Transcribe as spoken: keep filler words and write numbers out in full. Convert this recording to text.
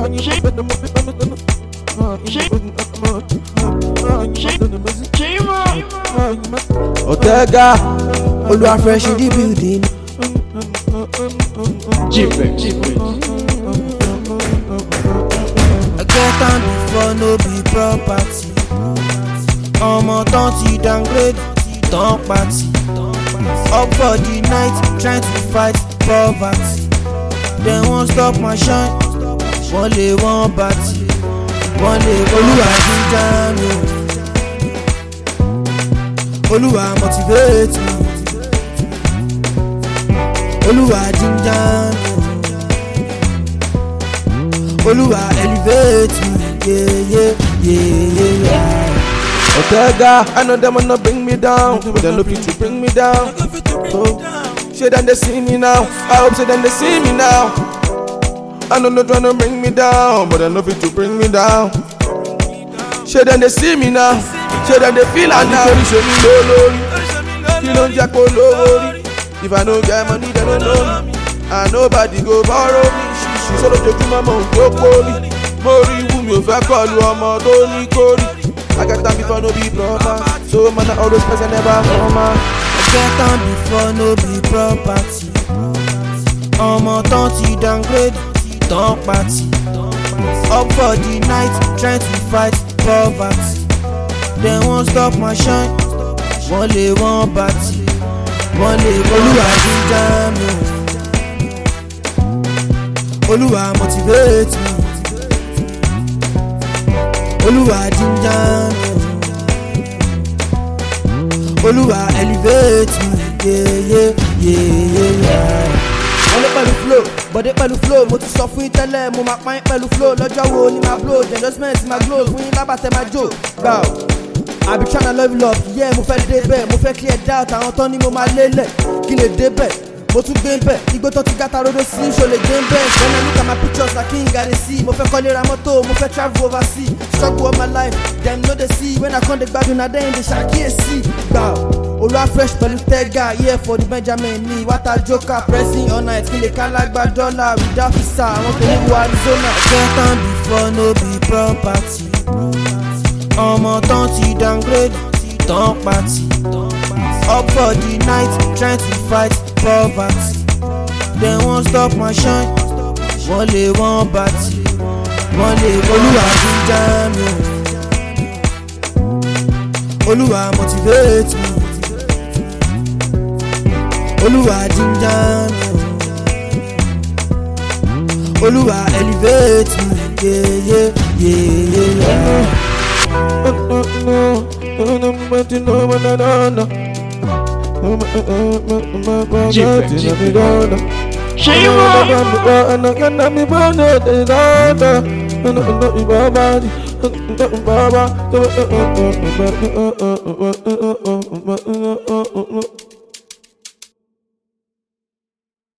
Otega, Oluwa fresh in the building. G-Fresh, G-Fresh. I get on before no be property. Omo ton ti downgrade, ton party. Up for the night, trying to fight poverty. They won't stop my shine. One day, one party. One day, Oluwa ginger me. Oluwa motivate me. Oluwa ginger me. Oluwa elevate me. Yeah, yeah, yeah, yeah, yeah. Otega, I know them wanna bring me down, but they no fit to bring me down. Oh, shit, then they see me now. I hope so then they see me now. I know no trying to bring me down, but they no fit to bring me down. Shit, then they see me now. Shit, then they feel like now. Show me no lori, you don't jack on lori. If I don't get money, they don't know me. And nobody go borrow me. She sort of joke my mouth, go me. Mori wumi o fe call ọmọ tó ní kórì. I get time before no be proper, so man I always present never former. I get time before no be property. Omo ton ti downgrade, ton party. Up for the night, trying to fight poverty. They won't stop my shine. One day, one party. One day, Oluwa ginger me. Oluwa motivate me. Oluwa ginger me. Oluwa elevate me. Yeah, yeah, yeah, yeah, yeah. Wọ́n lé pẹ̀lú flow, bọ̀dé pẹ̀lú flow. Mo ti sọ fún yín tẹ́lẹ̀, mo máa pa yín pẹ̀lú flow. Lọ́jọ́ wo ni máa blow, the endorsement máa glow. Fún yín lábàtẹ́ máa jó. Gbà ó, I be tryna level up, yeah, mo fẹ́ dé bẹ́ẹ̀. Mo fẹ́ clear doubt, àwọn tán ni mo máa lélẹ̀. Kí lè dé bẹ́ẹ̀, mo tún gbé bẹ́ẹ̀. Igbó tó ti gàtà rodo sí, ṣo lè gbé bẹ́ẹ̀. When I look at my pictures, like king I dey see. Mo fẹ́ kọ́lé ra mọ́tò, mo fẹ́ travel overseas. Struggle of my life, dem no dey see. When I come dey gbadun, na dem dey ṣàkíyèsí. Gbà ó. Oluwa fresh pẹ̀lú tẹ́gà, here for the Benjamin ni wata joker pressing all night kí lè ká lágbá dọ́là without visa àwọn tó ní wo Arizona. Get on before no be property. Ọmọ tán ti downgrade, tán party. Up for the night, trying to fight poverty. They won't stop my shine. One day, one party. One day, Oluwa ginger me. Oluwa motivate me. Oluwa ginger me. Oluwa elevate me. Yeah, yeah, yeah, yeah, yeah. G-Fresh, G-Fresh. Shame